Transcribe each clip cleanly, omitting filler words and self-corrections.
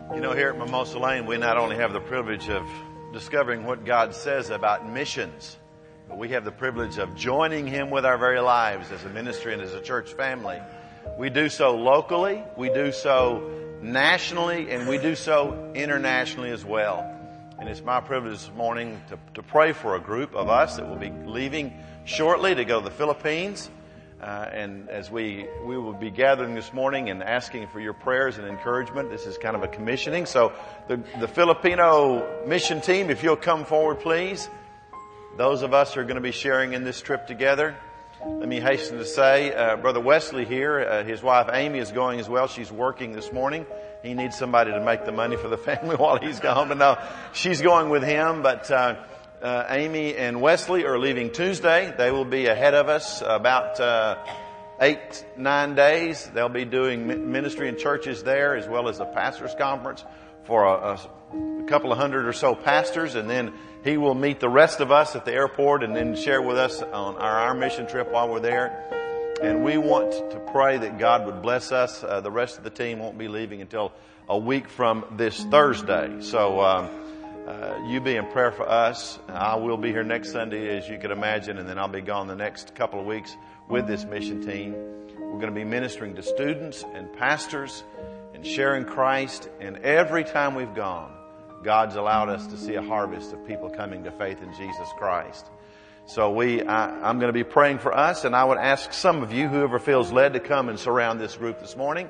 You know, here at Mimosa Lane, we not only have the privilege of discovering what God says about missions, but we have the privilege of joining Him with our very lives as a ministry and as a church family. We do so locally, we do so nationally, and we do so internationally as well. And it's my privilege this morning to pray for a group of us that will be leaving shortly to go to the Philippines. And as we will be gathering this morning and asking for your prayers and encouragement. This is kind of a commissioning. So the Filipino mission team, if you'll come forward, please. Those of us who are going to be sharing in this trip together. Let me hasten to say, Brother Wesley here, his wife Amy is going as well. She's working this morning. He needs somebody to make the money for the family while he's gone. But no, she's going with him. But Amy and Wesley are leaving Tuesday. They will be ahead of us about 8-9 days. They'll be doing ministry in churches there as well as a pastors' conference for a couple of hundred or so pastors. And then he will meet the rest of us at the airport and then share with us on our mission trip while we're there. And we want to pray that God would bless us. The rest of the team won't be leaving until a week from this Thursday. So you be in prayer for us. I will be here next Sunday, as you could imagine, and then I'll be gone the next couple of weeks with this mission team. We're going to be ministering to students and pastors and sharing Christ. And every time we've gone, God's allowed us to see a harvest of people coming to faith in Jesus Christ. So I'm going to be praying for us, and I would ask some of you, whoever feels led, to come and surround this group this morning.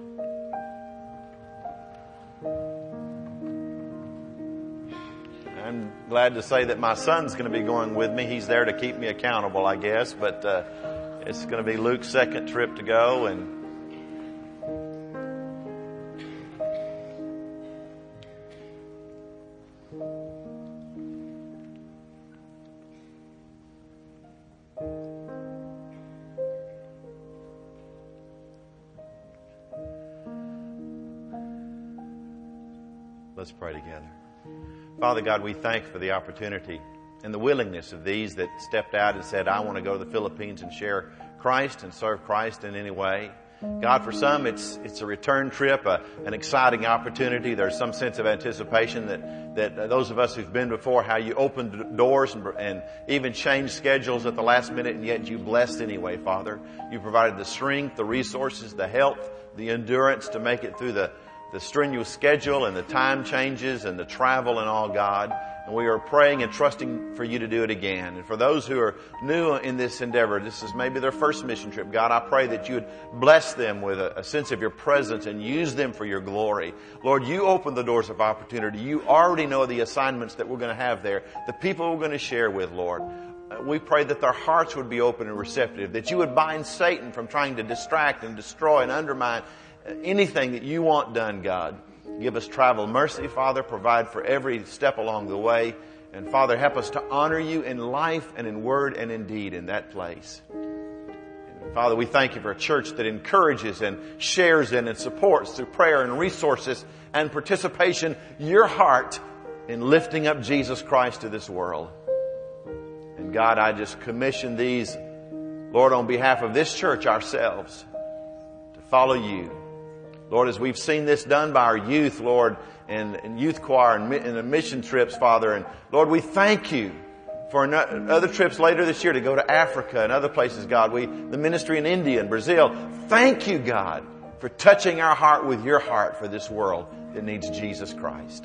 I'm glad to say that my son's going to be going with me. He's there to keep me accountable, I guess, but it's going to be Luke's second trip to go, and let's pray together. Father God, we thank you for the opportunity and the willingness of these that stepped out and said, I want to go to the Philippines and share Christ and serve Christ in any way. God, for some, it's a return trip, an exciting opportunity. There's some sense of anticipation that those of us who've been before, how you opened doors and even changed schedules at the last minute, and yet you blessed anyway, Father. You provided the strength, the resources, the health, the endurance to make it through the strenuous schedule and the time changes and the travel and all, God. And we are praying and trusting for you to do it again. And for those who are new in this endeavor, this is maybe their first mission trip, God, I pray that you would bless them with a sense of your presence and use them for your glory. Lord, you open the doors of opportunity. You already know the assignments that we're going to have there, the people we're going to share with, Lord. We pray that their hearts would be open and receptive, that you would bind Satan from trying to distract and destroy and undermine anything that you want done, God. Give us travel mercy, Father. Provide for every step along the way. And Father, help us to honor you in life and in word and in deed in that place. And Father, we thank you for a church that encourages and shares in and supports through prayer and resources and participation your heart in lifting up Jesus Christ to this world. And God, I just commission these, Lord, on behalf of this church ourselves, to follow you. Lord, as we've seen this done by our youth, Lord, and youth choir and the mission trips, Father. And Lord, we thank you for other trips later this year to go to Africa and other places, God. The ministry in India and Brazil. Thank you, God, for touching our heart with your heart for this world that needs Jesus Christ.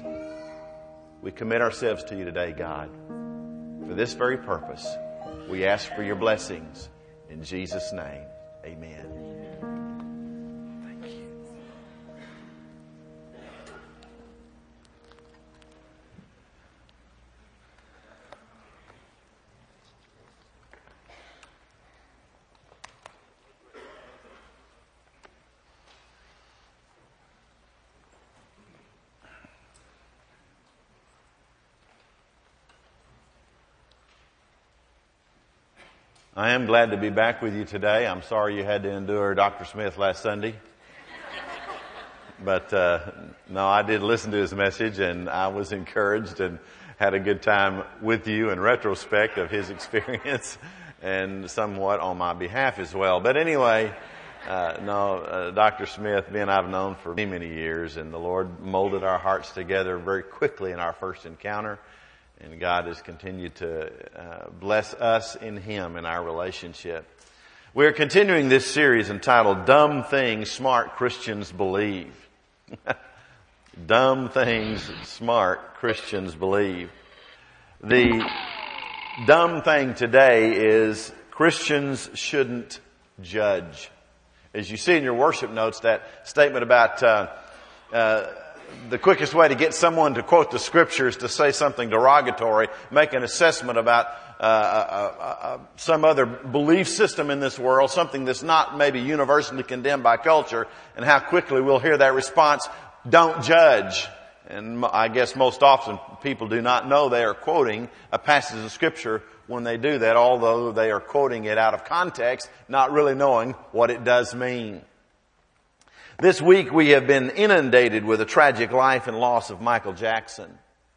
We commit ourselves to you today, God. For this very purpose, we ask for your blessings. In Jesus' name, amen. I am glad to be back with you today. I'm sorry you had to endure Dr. Smith last Sunday. But no, I did listen to his message, and I was encouraged and had a good time with you in retrospect of his experience and somewhat on my behalf as well. But anyway, Dr. Smith, me and I have known for many, many years, and the Lord molded our hearts together very quickly in our first encounter, and God has continued to bless us in Him in our relationship. We're continuing this series entitled Dumb Things Smart Christians Believe. Dumb things smart Christians believe. The dumb thing today is Christians shouldn't judge. As you see in your worship notes, that statement about the quickest way to get someone to quote the Scriptures to say something derogatory, make an assessment about some other belief system in this world, something that's not maybe universally condemned by culture, and how quickly we'll hear that response, don't judge. And I guess most often people do not know they are quoting a passage of Scripture when they do that, although they are quoting it out of context, not really knowing what it does mean. This week we have been inundated with the tragic life and loss of Michael Jackson.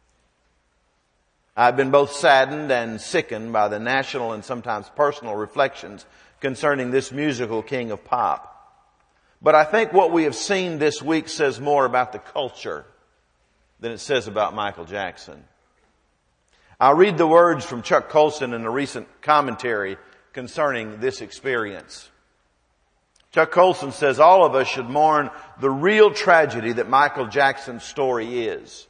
I've been both saddened and sickened by the national and sometimes personal reflections concerning this musical king of pop. But I think what we have seen this week says more about the culture than it says about Michael Jackson. I'll read the words from Chuck Colson in a recent commentary concerning this experience. Chuck Colson says, all of us should mourn the real tragedy that Michael Jackson's story is.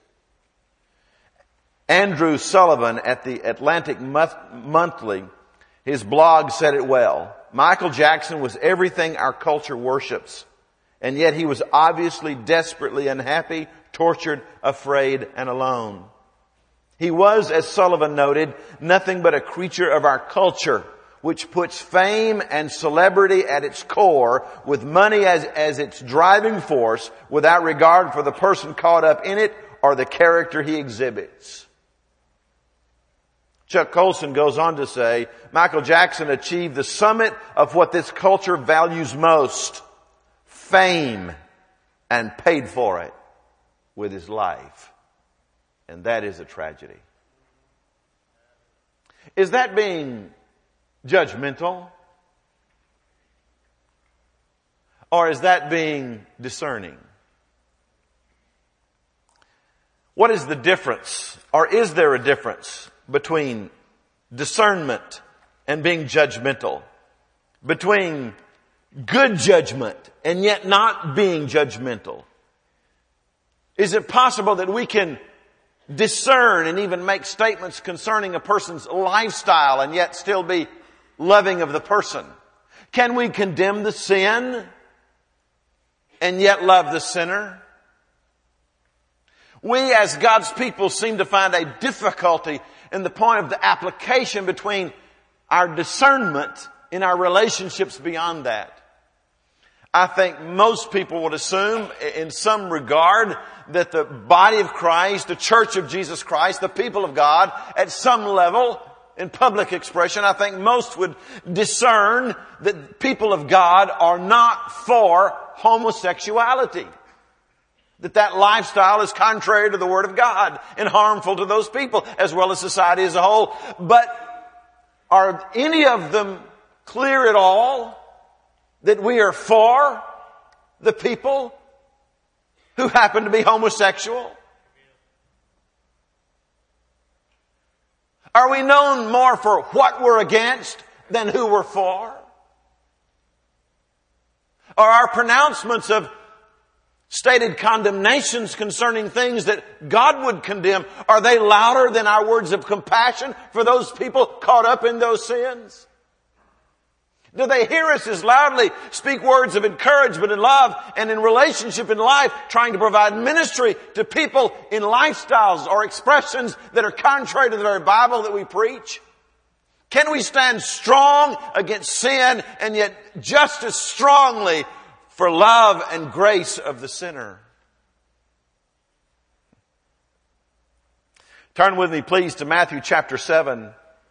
Andrew Sullivan at the Atlantic Monthly, his blog said it well. Michael Jackson was everything our culture worships, and yet he was obviously desperately unhappy, tortured, afraid, and alone. He was, as Sullivan noted, nothing but a creature of our culture, which puts fame and celebrity at its core, with money as its driving force, without regard for the person caught up in it or the character he exhibits. Chuck Colson goes on to say, Michael Jackson achieved the summit of what this culture values most, fame, and paid for it with his life. And that is a tragedy. Is that being judgmental? Or is that being discerning? What is the difference, or is there a difference between discernment and being judgmental? Between good judgment and yet not being judgmental? Is it possible that we can discern and even make statements concerning a person's lifestyle and yet still be loving of the person? Can we condemn the sin and yet love the sinner? We as God's people seem to find a difficulty in the point of the application between our discernment in our relationships beyond that. I think most people would assume in some regard that the body of Christ, the church of Jesus Christ, the people of God, at some level, in public expression, I think most would discern that people of God are not for homosexuality. That lifestyle is contrary to the Word of God and harmful to those people as well as society as a whole. But are any of them clear at all that we are for the people who happen to be homosexual? Are we known more for what we're against than who we're for? Are our pronouncements of stated condemnations concerning things that God would condemn, are they louder than our words of compassion for those people caught up in those sins? Do they hear us as loudly speak words of encouragement and love and in relationship in life, trying to provide ministry to people in lifestyles or expressions that are contrary to the very Bible that we preach? Can we stand strong against sin and yet just as strongly for love and grace of the sinner? Turn with me, please, to Matthew chapter 7.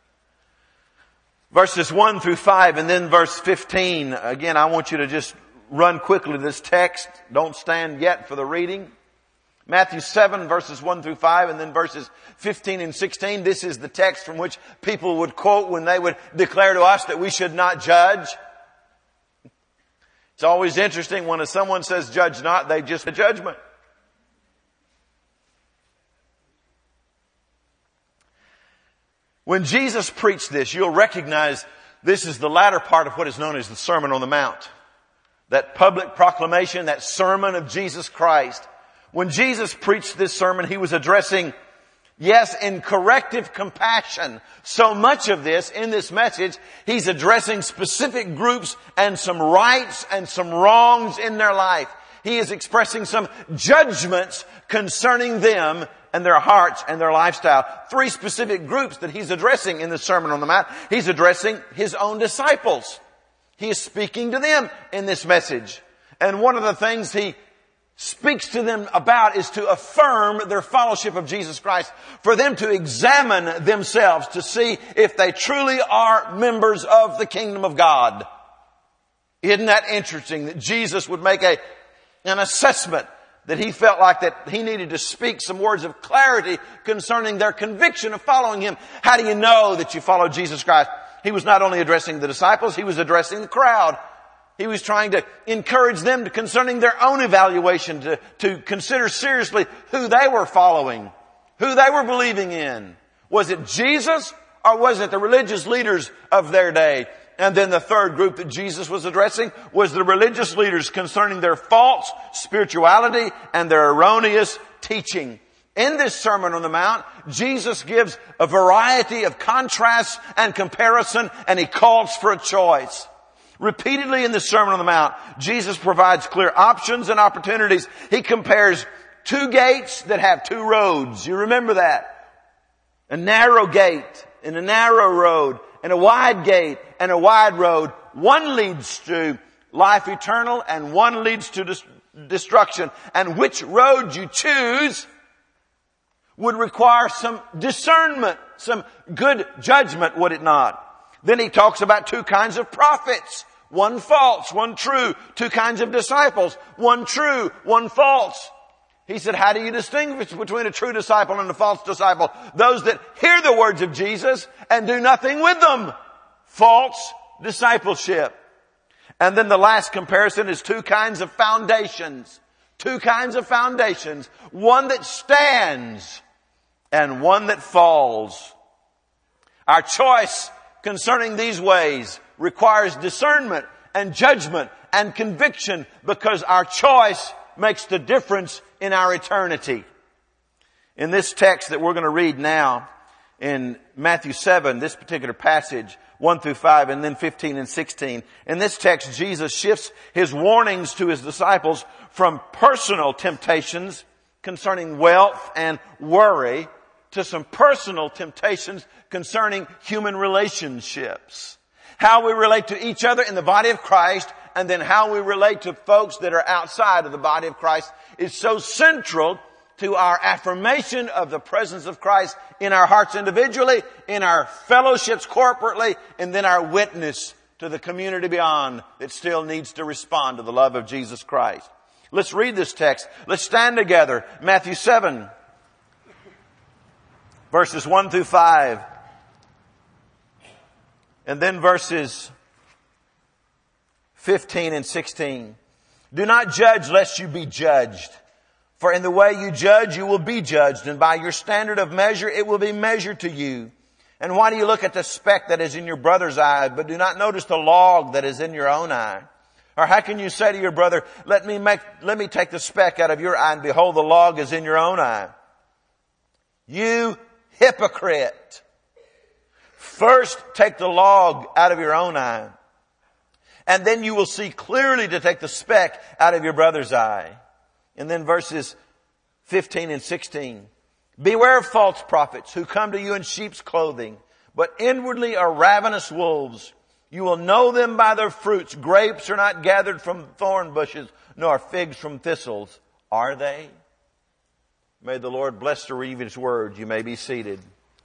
Verses 1 through 5 and then verse 15. Again, I want you to just run quickly to this text. Don't stand yet for the reading. Matthew 7 verses 1 through 5 and then verses 15 and 16. This is the text from which people would quote when they would declare to us that we should not judge. It's always interesting when someone says judge not, they just a judgment. When Jesus preached this, you'll recognize this is the latter part of what is known as the Sermon on the Mount. That public proclamation, that sermon of Jesus Christ. When Jesus preached this sermon, He was addressing, yes, in corrective compassion. So much of this, in this message, He's addressing specific groups and some rights and some wrongs in their life. He is expressing some judgments concerning them and their hearts and their lifestyle. 3 specific groups that He's addressing in the Sermon on the Mount. He's addressing His own disciples. He is speaking to them in this message. And one of the things He speaks to them about is to affirm their fellowship of Jesus Christ, for them to examine themselves to see if they truly are members of the kingdom of God. Isn't that interesting that Jesus would make an assessment that He felt like that He needed to speak some words of clarity concerning their conviction of following Him. How do you know that you follow Jesus Christ? He was not only addressing the disciples, He was addressing the crowd. He was trying to encourage them concerning their own evaluation, to consider seriously who they were following, who they were believing in. Was it Jesus or was it the religious leaders of their day? And then the third group that Jesus was addressing was the religious leaders concerning their false spirituality and their erroneous teaching. In this Sermon on the Mount, Jesus gives a variety of contrasts and comparison, and He calls for a choice. Repeatedly in the Sermon on the Mount, Jesus provides clear options and opportunities. He compares 2 gates that have 2 roads. You remember that? A narrow gate and a narrow road, and a wide gate and a wide road. One leads to life eternal and one leads to destruction. And which road you choose would require some discernment, some good judgment, would it not? Then He talks about 2 kinds of prophets. One false, one true. 2 kinds of disciples. One true, one false. He said, how do you distinguish between a true disciple and a false disciple? Those that hear the words of Jesus and do nothing with them. False discipleship. And then the last comparison is 2 kinds of foundations. 2 kinds of foundations. One that stands and one that falls. Our choice concerning these ways requires discernment and judgment and conviction, because our choice makes the difference in our eternity. In this text that we're going to read now in Matthew 7, this particular passage, 1 through 5, and then 15 and 16. In this text, Jesus shifts His warnings to His disciples from personal temptations concerning wealth and worry to some personal temptations concerning human relationships. How we relate to each other in the body of Christ, and then how we relate to folks that are outside of the body of Christ is so central to our affirmation of the presence of Christ in our hearts individually, in our fellowships corporately, and then our witness to the community beyond that still needs to respond to the love of Jesus Christ. Let's read this text. Let's stand together. Matthew 7, verses 1 through 5. And then verses 15 and 16. Do not judge lest you be judged. For in the way you judge, you will be judged. And by your standard of measure, it will be measured to you. And why do you look at the speck that is in your brother's eye, but do not notice the log that is in your own eye? Or how can you say to your brother, let me take the speck out of your eye, and behold, the log is in your own eye? You hypocrite! First, take the log out of your own eye, and then you will see clearly to take the speck out of your brother's eye. And then verses 15 and 16. Beware of false prophets who come to you in sheep's clothing, but inwardly are ravenous wolves. You will know them by their fruits. Grapes are not gathered from thorn bushes, nor figs from thistles, are they? May the Lord bless the reading of His word. You may be seated.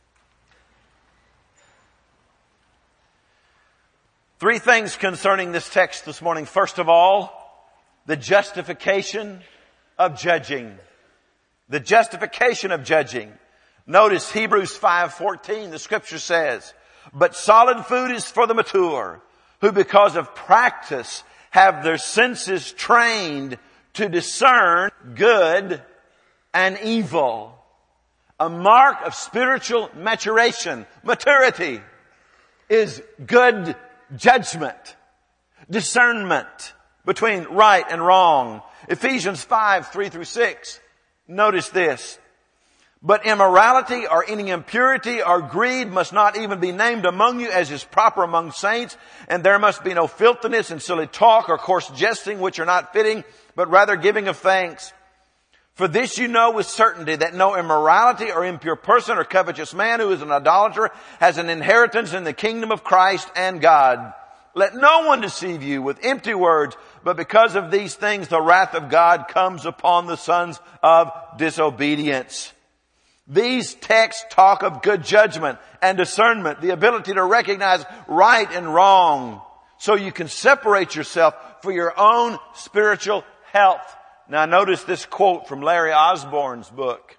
3 things concerning this text this morning. First of all, the justification of judging. The justification of judging. Notice Hebrews 5:14, the scripture says, but solid food is for the mature, who because of practice have their senses trained to discern good and evil. A mark of spiritual maturation, maturity, is good judgment, discernment between right and wrong. Ephesians 5:3-6. Notice this. But immorality or any impurity or greed must not even be named among you as is proper among saints. And there must be no filthiness and silly talk or coarse jesting, which are not fitting, but rather giving of thanks. For this you know with certainty, that no immorality or impure person or covetous man who is an idolater has an inheritance in the kingdom of Christ and God. Let no one deceive you with empty words, but because of these things the wrath of God comes upon the sons of disobedience. These texts talk of good judgment and discernment, the ability to recognize right and wrong, so you can separate yourself for your own spiritual health. Now notice this quote from Larry Osborne's book.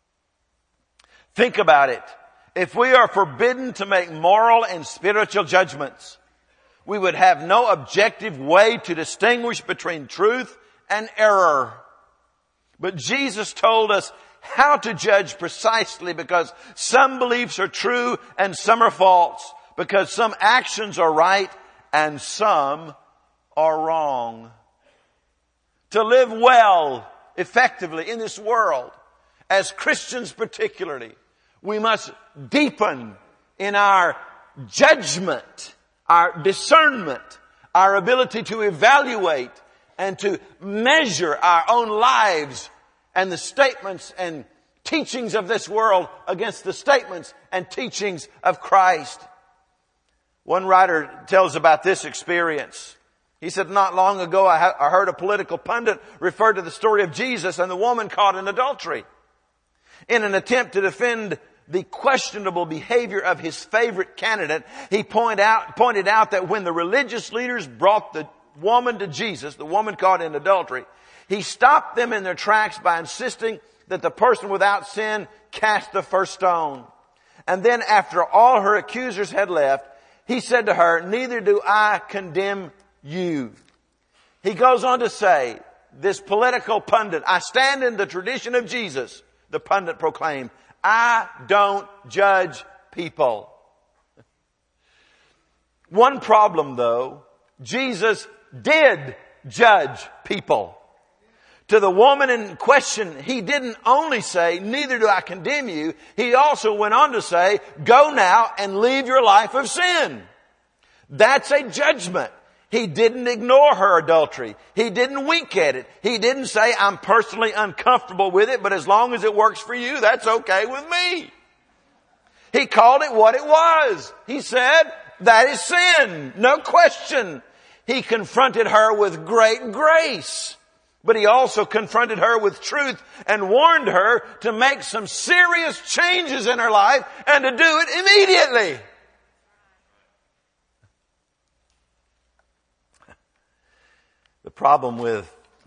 Think about it. If we are forbidden to make moral and spiritual judgments, we would have no objective way to distinguish between truth and error. But Jesus told us how to judge precisely, because some beliefs are true and some are false, because some actions are right and some are wrong. To live well, effectively in this world, as Christians particularly, we must deepen in our judgment, our discernment, our ability to evaluate and to measure our own lives and the statements and teachings of this world against the statements and teachings of Christ. One writer tells about this experience. He said, not long ago I heard a political pundit refer to the story of Jesus and the woman caught in adultery. In an attempt to defend the questionable behavior of his favorite candidate, he pointed out that when the religious leaders brought the woman to Jesus, the woman caught in adultery, he stopped them in their tracks by insisting that the person without sin cast the first stone. And then after all her accusers had left, he said to her, neither do I condemn you. He goes on to say, this political pundit, I stand in the tradition of Jesus, the pundit proclaimed, I don't judge people. One problem though, Jesus did judge people. To the woman in question, he didn't only say, neither do I condemn you. He also went on to say, go now and leave your life of sin. That's a judgment. He didn't ignore her adultery. He didn't wink at it. He didn't say, I'm personally uncomfortable with it, but as long as it works for you, that's okay with me. He called it what it was. He said, that is sin. No question. He confronted her with great grace. But he also confronted her with truth and warned her to make some serious changes in her life and to do it immediately. The problem with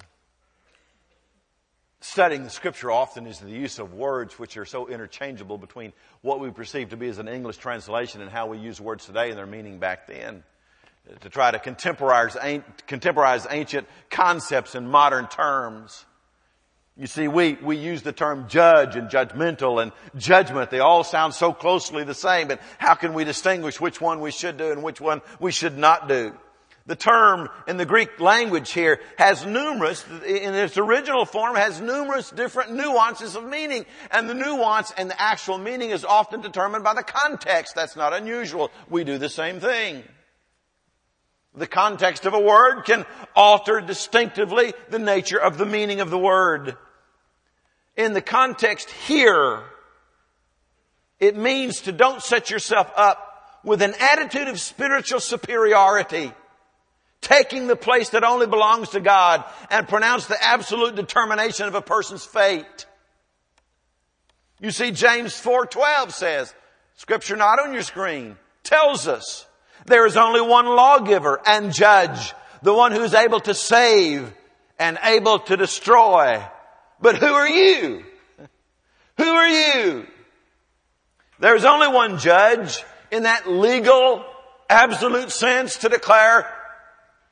studying the Scripture often is the use of words which are so interchangeable between what we perceive to be as an English translation and how we use words today and their meaning back then. To try to contemporize ancient concepts in modern terms. You see, we use the term judge and judgmental and judgment. They all sound so closely the same, but how can we distinguish which one we should do and which one we should not do? The term in the Greek language here has numerous, in its original form, has numerous different nuances of meaning. And the nuance and the actual meaning is often determined by the context. That's not unusual. We do the same thing. The context of a word can alter distinctively the nature of the meaning of the word. In the context here, it means to don't set yourself up with an attitude of spiritual superiority, taking the place that only belongs to God and pronounce the absolute determination of a person's fate. You see, James 4:12 says, Scripture not on your screen, tells us, there is only one lawgiver and judge, the one who is able to save and able to destroy. But who are you? Who are you? There is only one judge in that legal, absolute sense to declare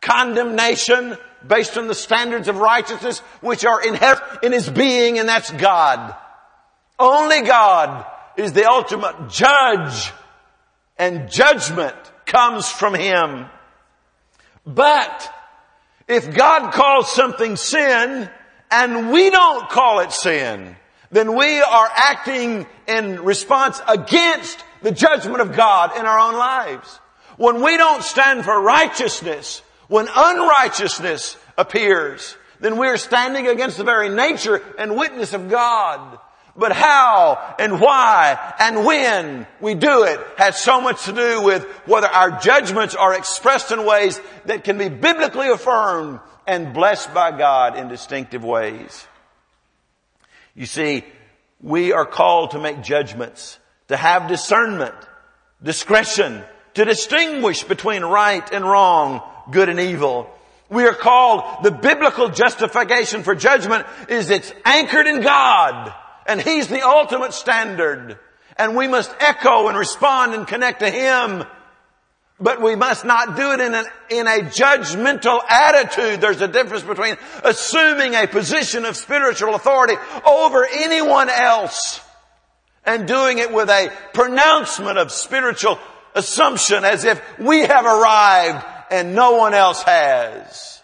condemnation based on the standards of righteousness which are inherent in His being, and that's God. Only God is the ultimate judge, and judgment comes from Him. But if God calls something sin and we don't call it sin, then we are acting in response against the judgment of God in our own lives. When we don't stand for righteousness, when unrighteousness appears, then we are standing against the very nature and witness of God. But how and why and when we do it has so much to do with whether our judgments are expressed in ways that can be biblically affirmed and blessed by God in distinctive ways. You see, we are called to make judgments, to have discernment, discretion, to distinguish between right and wrong, good and evil. We are called, the biblical justification for judgment is it's anchored in God, and He's the ultimate standard. And we must echo and respond and connect to Him. But we must not do it in a judgmental attitude. There's a difference between assuming a position of spiritual authority over anyone else and doing it with a pronouncement of spiritual assumption as if we have arrived and no one else has.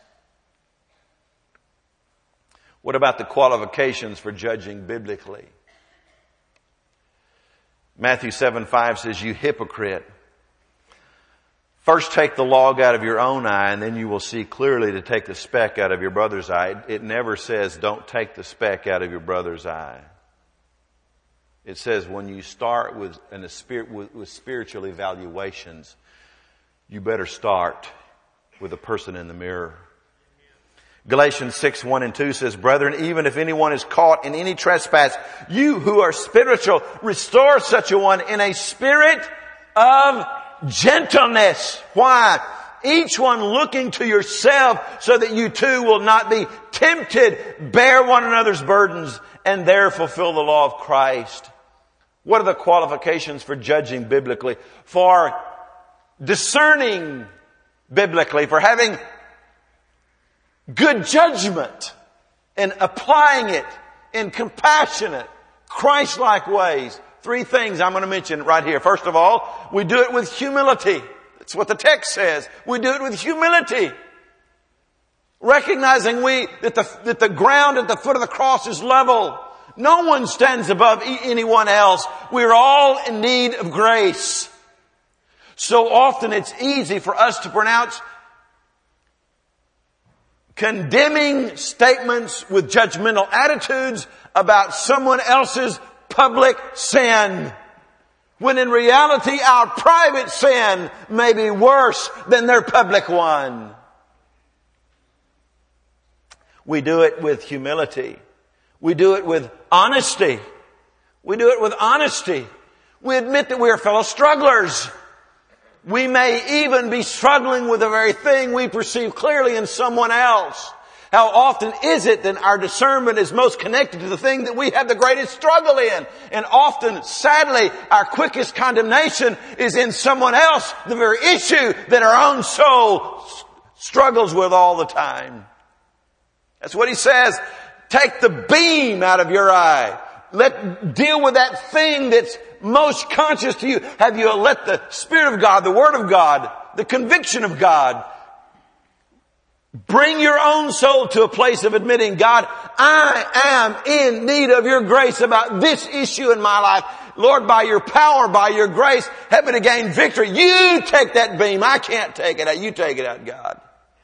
What about the qualifications for judging biblically? Matthew 7:5 says, "You hypocrite. First take the log out of your own eye, and then you will see clearly to take the speck out of your brother's eye." It never says don't take the speck out of your brother's eye. It says when you start with spiritual evaluations, you better start with the person in the mirror. Galatians 6:1-2 says, "Brethren, even if anyone is caught in any trespass, you who are spiritual, restore such a one in a spirit of gentleness." Why? Each one looking to yourself so that you too will not be tempted. Bear one another's burdens and there fulfill the law of Christ. What are the qualifications for judging biblically? For discerning biblically, for having good judgment and applying it in compassionate, Christ-like ways. 3 things I'm going to mention right here. First of all, we do it with humility. That's what the text says. We do it with humility. Recognizing that the ground at the foot of the cross is level. No one stands above anyone else. We're all in need of grace. So often it's easy for us to pronounce condemning statements with judgmental attitudes about someone else's public sin, when in reality our private sin may be worse than their public one. We do it with humility. We do it with honesty. We do it with honesty. We admit that we are fellow strugglers. We may even be struggling with the very thing we perceive clearly in someone else. How often is it that our discernment is most connected to the thing that we have the greatest struggle in? And often, sadly, our quickest condemnation is in someone else, the very issue that our own soul struggles with all the time. That's what he says. Take the beam out of your eye. Deal with that thing that's most conscious to you. Have you let the Spirit of God, the Word of God, the conviction of God, bring your own soul to a place of admitting, God, I am in need of your grace about this issue in my life. Lord, by your power, by your grace, help me to gain victory. You take that beam. I can't take it out. You take it out, God.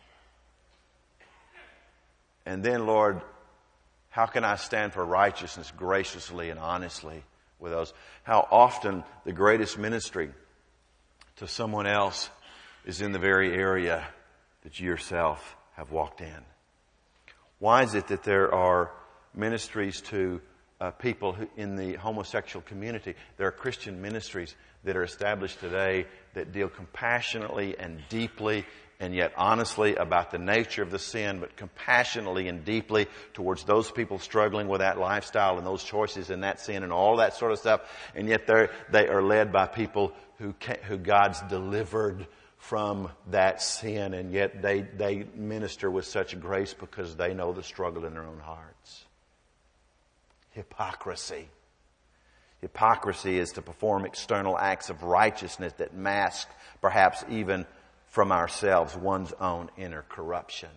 And then, Lord, how can I stand for righteousness graciously and honestly with those? How often the greatest ministry to someone else is in the very area that you yourself have walked in. Why is it that there are ministries to people who, in the homosexual community? There are Christian ministries that are established today that deal compassionately and deeply and yet honestly about the nature of the sin, but compassionately and deeply towards those people struggling with that lifestyle and those choices and that sin and all that sort of stuff. And yet they are led by people who God's delivered from that sin, and yet they minister with such grace because they know the struggle in their own hearts. Hypocrisy. Hypocrisy is to perform external acts of righteousness that mask, perhaps even from ourselves, one's own inner corruption.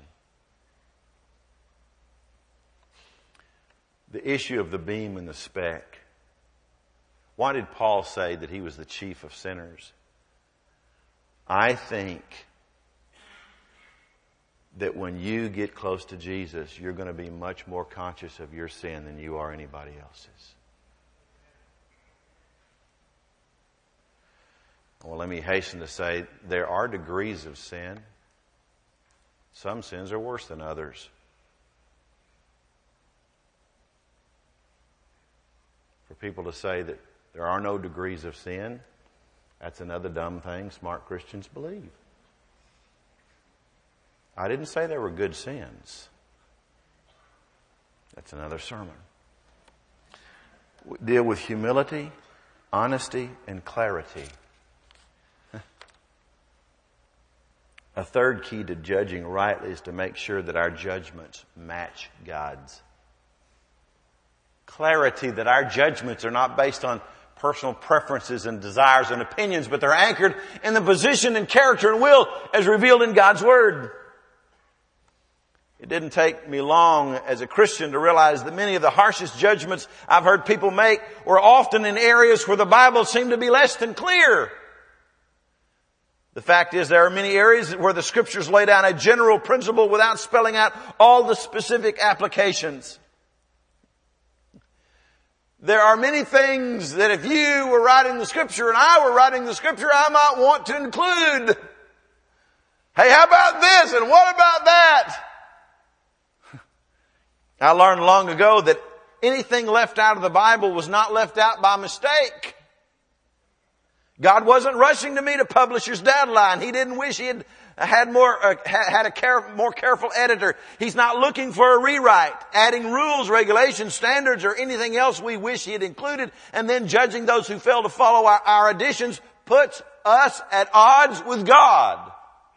The issue of the beam and the speck. Why did Paul say that he was the chief of sinners? I think that when you get close to Jesus, you're going to be much more conscious of your sin than you are anybody else's. Well, let me hasten to say there are degrees of sin. Some sins are worse than others. For people to say that there are no degrees of sin, that's another dumb thing smart Christians believe. I didn't say there were good sins. That's another sermon. We deal with humility, honesty, and clarity. A third key to judging rightly is to make sure that our judgments match God's. Clarity, that our judgments are not based on personal preferences and desires and opinions, but they're anchored in the position and character and will as revealed in God's Word. It didn't take me long as a Christian to realize that many of the harshest judgments I've heard people make were often in areas where the Bible seemed to be less than clear. The fact is, there are many areas where the Scriptures lay down a general principle without spelling out all the specific applications. There are many things that if you were writing the Scripture and I were writing the Scripture, I might want to include. Hey, how about this and what about that? I learned long ago that anything left out of the Bible was not left out by mistake. God wasn't rushing to meet a publisher's deadline. He didn't wish he had a more careful editor. He's not looking for a rewrite, adding rules, regulations, standards, or anything else we wish he had included, and then judging those who fail to follow our additions puts us at odds with God.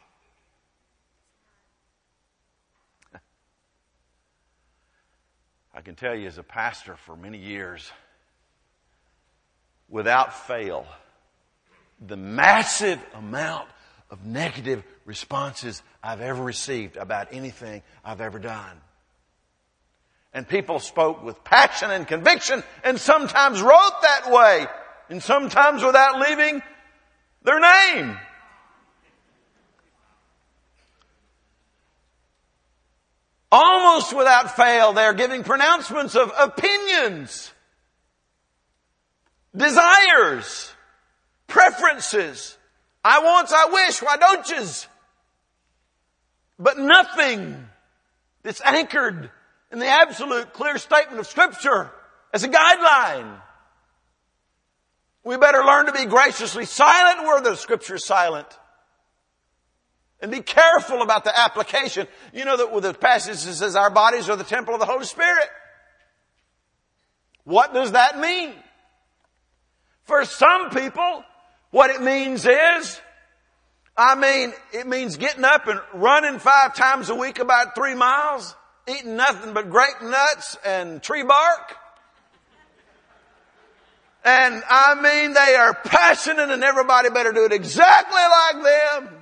I can tell you as a pastor for many years, without fail, the massive amount of negative responses I've ever received about anything I've ever done. And people spoke with passion and conviction and sometimes wrote that way and sometimes without leaving their name. Almost without fail, they're giving pronouncements of opinions, desires, preferences. I wants, I wish, why don't yous? But nothing that's anchored in the absolute clear statement of Scripture as a guideline. We better learn to be graciously silent where the Scripture is silent. And be careful about the application. You know that with the passage that says our bodies are the temple of the Holy Spirit. What does that mean? For some people, what it means is, it means getting up and running 5 times a week about 3 miles, eating nothing but grape nuts and tree bark. And they are passionate and everybody better do it exactly like them.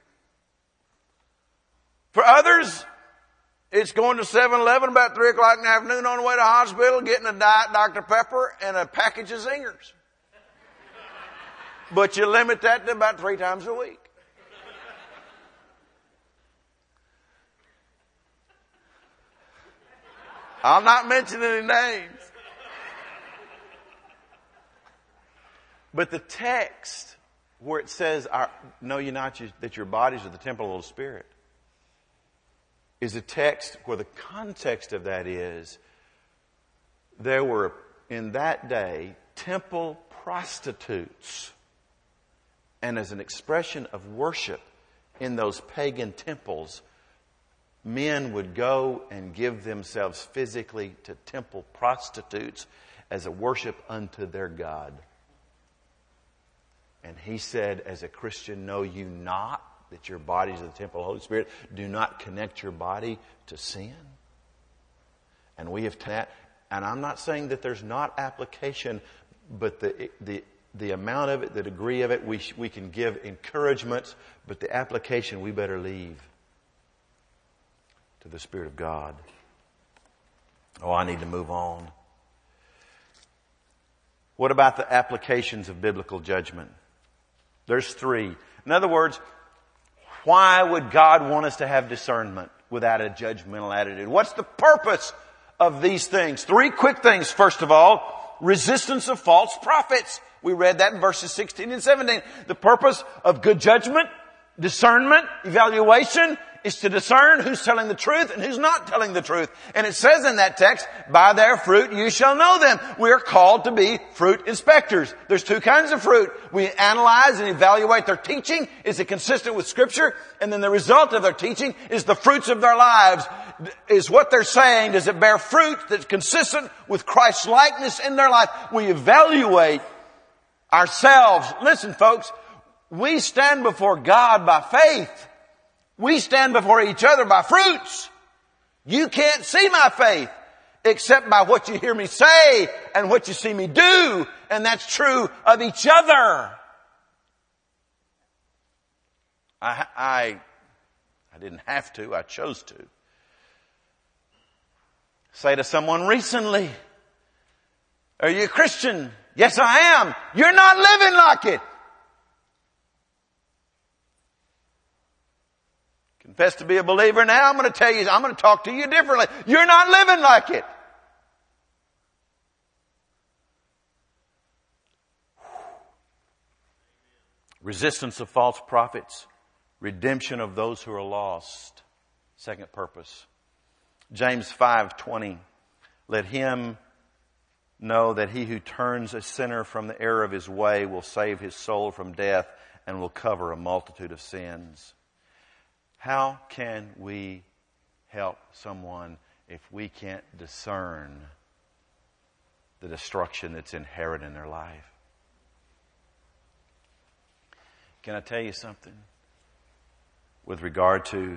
For others, it's going to 7-Eleven about 3 o'clock in the afternoon on the way to the hospital, getting a Diet Dr. Pepper and a package of Zingers. But you limit that to about 3 times a week. I'll not mention any names. But the text where it says, know ye not that your bodies are the temple of the Holy Spirit, is a text where the context of that is, there were in that day temple prostitutes. And as an expression of worship in those pagan temples, men would go and give themselves physically to temple prostitutes as a worship unto their God. And He said, as a Christian, know you not that your bodies are the temple of the Holy Spirit? Do not connect your body to sin. And we have that. And I'm not saying that there's not application, but the amount of it, the degree of it, we can give encouragements, but the application we better leave to the Spirit of God. Oh, I need to move on. What about the applications of biblical judgment? There's 3. In other words, why would God want us to have discernment without a judgmental attitude? What's the purpose of these things? 3 quick things. First of all, resistance of false prophets. We read that in verses 16 and 17. The purpose of good judgment, discernment, evaluation is to discern who's telling the truth and who's not telling the truth. And it says in that text, by their fruit you shall know them. We are called to be fruit inspectors. There's 2 kinds of fruit. We analyze and evaluate their teaching. Is it consistent with Scripture? And then the result of their teaching is the fruits of their lives. Is what they're saying, does it bear fruit that's consistent with Christ's likeness in their life? We evaluate ourselves. Listen, folks, we stand before God by faith. We stand before each other by fruits. You can't see my faith except by what you hear me say and what you see me do. And that's true of each other. I didn't have to. I chose to say to someone recently, are you a Christian? Yes, I am. You're not living like it. Confess to be a believer now. I'm going to talk to you differently. You're not living like it. Resistance of false prophets. Redemption of those who are lost. Second purpose. James 5:20. Let him know that he who turns a sinner from the error of his way will save his soul from death and will cover a multitude of sins. How can we help someone if we can't discern the destruction that's inherent in their life? Can I tell you something? With regard to,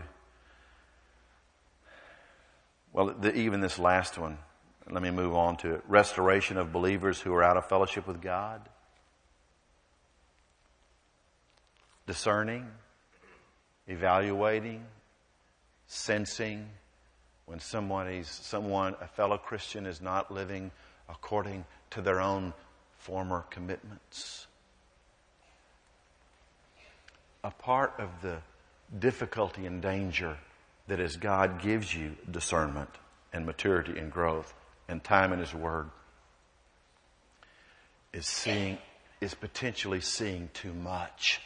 even this last one, let me move on to it. Restoration of believers who are out of fellowship with God. Discerning. Evaluating, sensing when a fellow Christian is not living according to their own former commitments. A part of the difficulty and danger that as God gives you discernment and maturity and growth and time in His Word is potentially seeing too much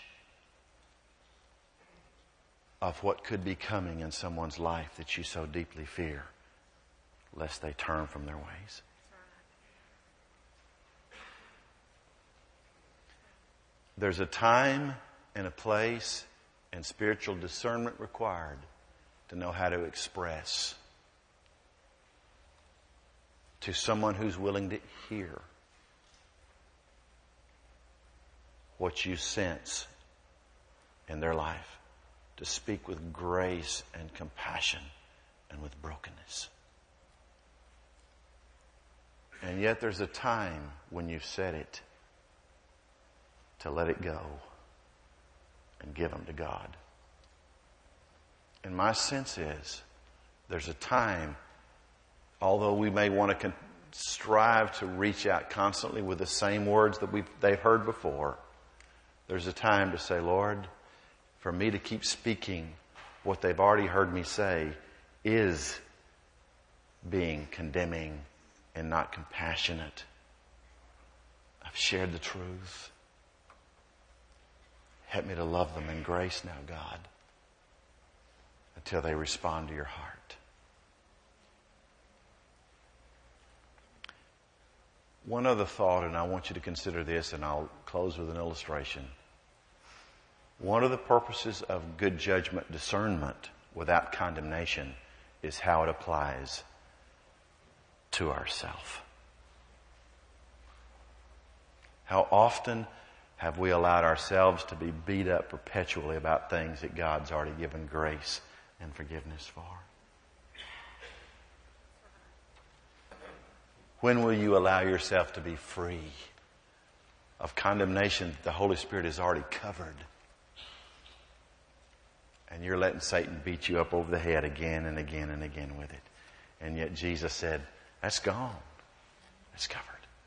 of what could be coming in someone's life that you so deeply fear, lest they turn from their ways. There's a time and a place and spiritual discernment required to know how to express to someone who's willing to hear what you sense in their life. To speak with grace and compassion and with brokenness. And yet there's a time when you've said it to let it go and give them to God. And my sense is there's a time, although we may want to strive to reach out constantly with the same words that they've heard before, there's a time to say, Lord, for me to keep speaking what they've already heard me say is being condemning and not compassionate. I've shared the truth. Help me to love them in grace now, God, until they respond to your heart. One other thought, and I want you to consider this, and I'll close with an illustration. One of the purposes of good judgment, discernment without condemnation, is how it applies to ourselves. How have we allowed ourselves to be beat up perpetually about things that God's already given grace and forgiveness for? When will you allow yourself to be free of condemnation the Holy Spirit has already covered? And you're letting Satan beat you up over the head again and again and again with it. And yet Jesus said, that's gone. It's covered.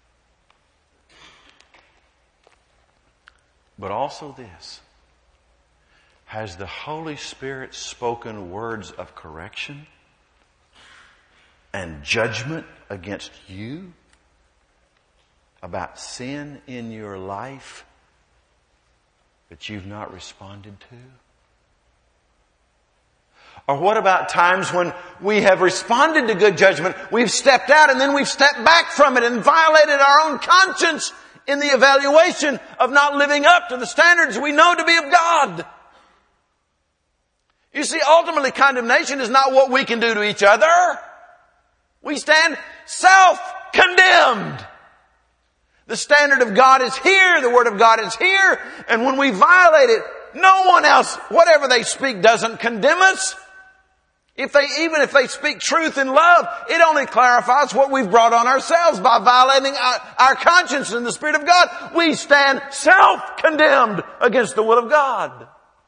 But also this. Has the Holy Spirit spoken words of correction and judgment against you about sin in your life that you've not responded to? Or what about times when we have responded to good judgment, we've stepped out and then we've stepped back from it and violated our own conscience in the evaluation of not living up to the standards we know to be of God? You see, ultimately condemnation is not what we can do to each other. We stand self-condemned. The standard of God is here, the Word of God is here, and when we violate it, no one else, whatever they speak, doesn't condemn us. Even if they speak truth in love, it only clarifies what we've brought on ourselves by violating our conscience in the Spirit of God. We stand self-condemned against the will of God.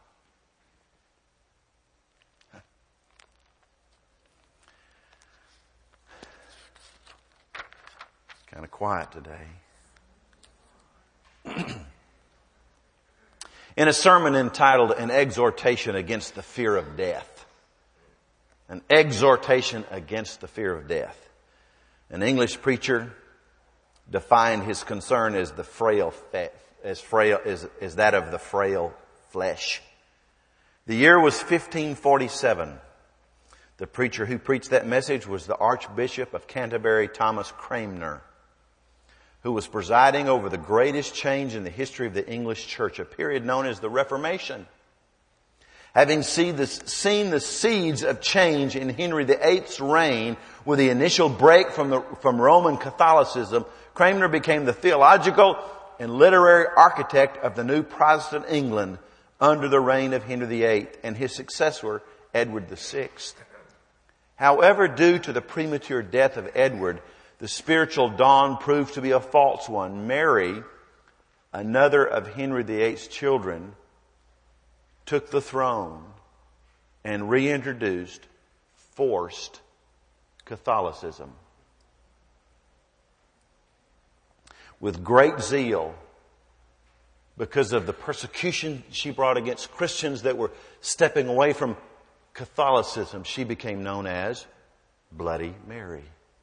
It's kind of quiet today. In a sermon entitled An Exhortation Against the Fear of Death. An exhortation against the fear of death. An English preacher defined his concern as that of the frail flesh. The year was 1547. The preacher who preached that message was the Archbishop of Canterbury, Thomas Cranmer, who was presiding over the greatest change in the history of the English church, a period known as the Reformation. Having seen the seeds of change in Henry VIII's reign with the initial break from Roman Catholicism, Cranmer became the theological and literary architect of the new Protestant England under the reign of Henry VIII and his successor, Edward VI. However, due to the premature death of Edward, the spiritual dawn proved to be a false one. Mary, another of Henry VIII's children, took the throne and reintroduced forced Catholicism. With great zeal, because of the persecution she brought against Christians that were stepping away from Catholicism, she became known as Bloody Mary.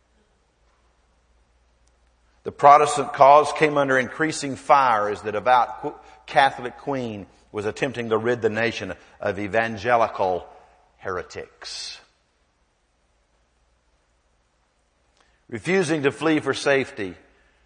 The Protestant cause came under increasing fire as the devout Catholic queen was attempting to rid the nation of evangelical heretics. Refusing to flee for safety,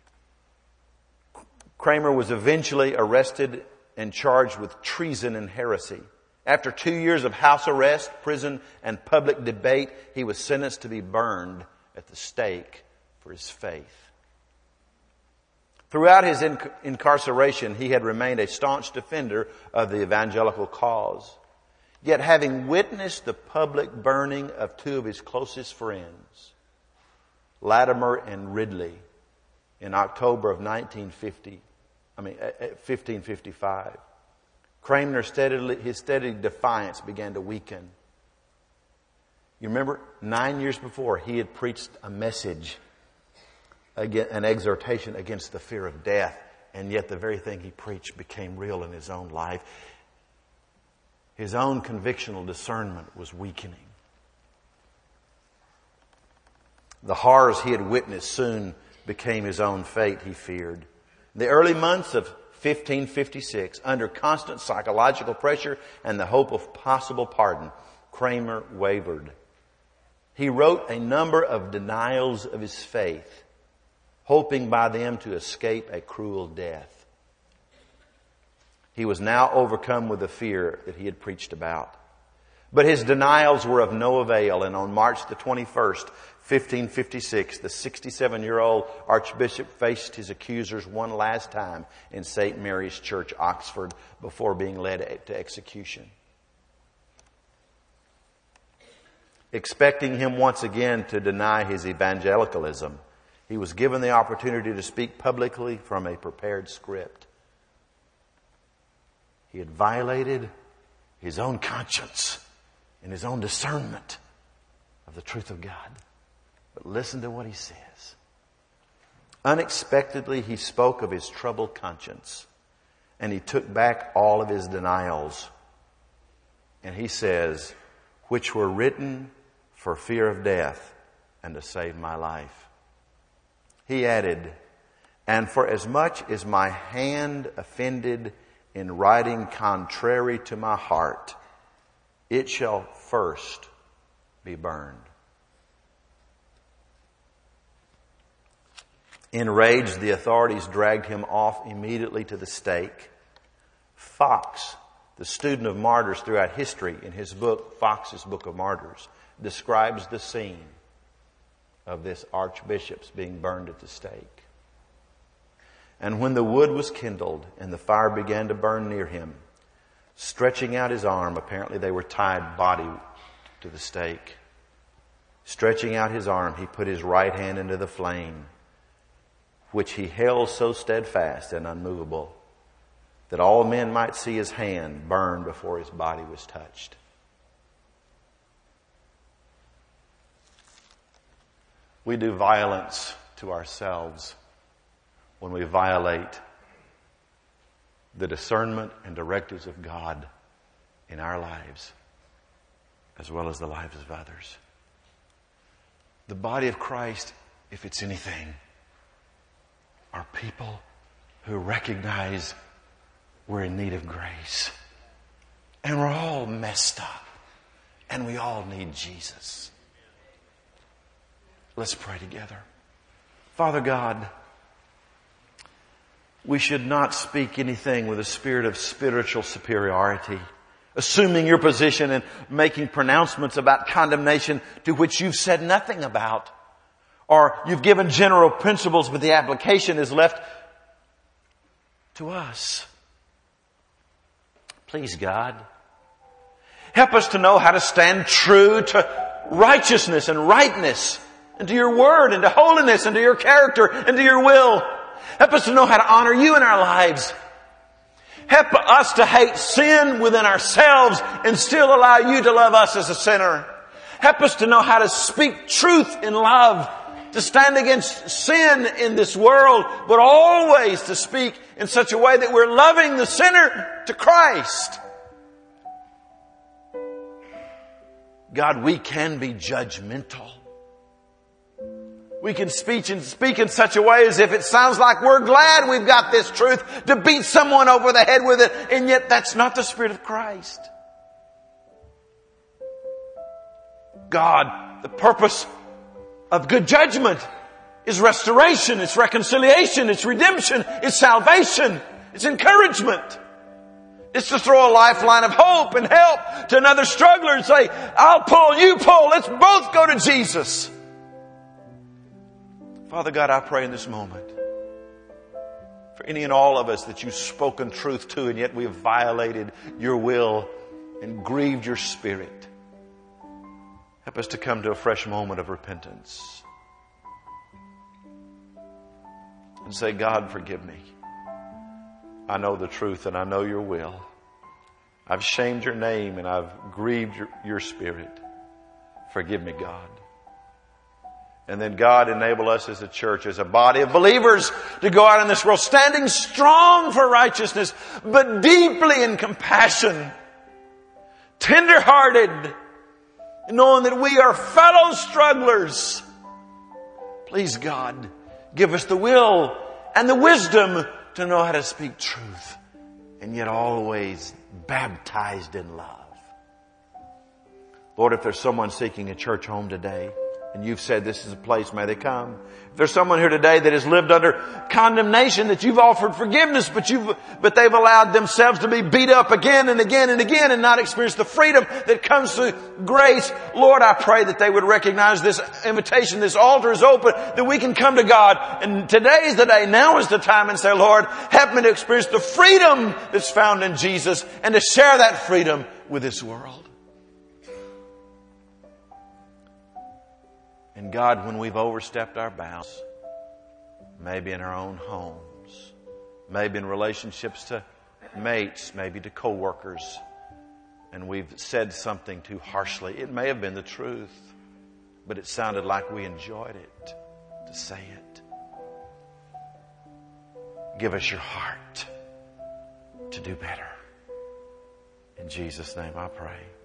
Cranmer was eventually arrested and charged with treason and heresy. After 2 years of house arrest, prison, and public debate, he was sentenced to be burned at the stake for his faith. Throughout his incarceration, he had remained a staunch defender of the evangelical cause. Yet having witnessed the public burning of two of his closest friends, Latimer and Ridley, in October of 1555, Cranmer's steady defiance began to weaken. You remember, 9 years before, he had preached a message, an exhortation against the fear of death, and yet the very thing he preached became real in his own life. His own convictional discernment was weakening. The horrors he had witnessed soon became his own fate, he feared. In the early months of 1556, under constant psychological pressure and the hope of possible pardon, Cranmer wavered. He wrote a number of denials of his faith, hoping by them to escape a cruel death. He was now overcome with the fear that he had preached about. But his denials were of no avail, and on March the 21st, 1556, the 67-year-old Archbishop faced his accusers one last time in St. Mary's Church, Oxford, before being led to execution. Expecting him once again to deny his evangelicalism, he was given the opportunity to speak publicly from a prepared script. He had violated his own conscience and his own discernment of the truth of God. But listen to what he says. Unexpectedly, he spoke of his troubled conscience, and he took back all of his denials. And he says, which were written for fear of death and to save my life. He added, and for as much as my hand offended in writing contrary to my heart, it shall first be burned. Enraged, the authorities dragged him off immediately to the stake. Fox, the student of martyrs throughout history, in his book, Fox's Book of Martyrs, describes the scene of this archbishop's being burned at the stake. And when the wood was kindled and the fire began to burn near him, stretching out his arm, apparently they were tied body to the stake. Stretching out his arm, he put his right hand into the flame, which he held so steadfast and unmovable that all men might see his hand burn before his body was touched. We do violence to ourselves when we violate the discernment and directives of God in our lives, as well as the lives of others. The body of Christ, if it's anything, are people who recognize we're in need of grace. And we're all messed up. And we all need Jesus. Let's pray together. Father God, we should not speak anything with a spirit of spiritual superiority, assuming your position and making pronouncements about condemnation to which you've said nothing about. Or you've given general principles, but the application is left to us. Please, God, help us to know how to stand true to righteousness and rightness, and to your word, and to holiness, and to your character, and to your will. Help us to know how to honor you in our lives. Help us to hate sin within ourselves and still allow you to love us as a sinner. Help us to know how to speak truth in love, to stand against sin in this world, but always to speak in such a way that we're loving the sinner to Christ. God, we can be judgmental. We can speak in such a way as if it sounds like we're glad we've got this truth to beat someone over the head with it, and yet that's not the Spirit of Christ. God, the purpose of good judgment is restoration, it's reconciliation, it's redemption, it's salvation, it's encouragement. It's to throw a lifeline of hope and help to another struggler and say, I'll pull, you pull, let's both go to Jesus. Father God, I pray in this moment for any and all of us that you've spoken truth to, and yet we have violated your will and grieved your Spirit. Help us to come to a fresh moment of repentance and say, God, forgive me. I know the truth and I know your will. I've shamed your name and I've grieved your Spirit. Forgive me, God. And then God, enable us as a church, as a body of believers, to go out in this world standing strong for righteousness, but deeply in compassion, tender-hearted, knowing that we are fellow strugglers. Please, God, give us the will and the wisdom to know how to speak truth, and yet always baptized in love. Lord, if there's someone seeking a church home today, And you've said this is a place, may they come. If there's someone here today that has lived under condemnation, that you've offered forgiveness, but they've allowed themselves to be beat up again and again and again and not experience the freedom that comes through grace. Lord, I pray that they would recognize this invitation. This altar is open, that we can come to God. And today is the day. Now is the time, and say, Lord, help me to experience the freedom that's found in Jesus and to share that freedom with this world. And God, when we've overstepped our bounds, maybe in our own homes, maybe in relationships to mates, maybe to co-workers, and we've said something too harshly, it may have been the truth, but it sounded like we enjoyed it to say it. Give us your heart to do better. In Jesus' name I pray.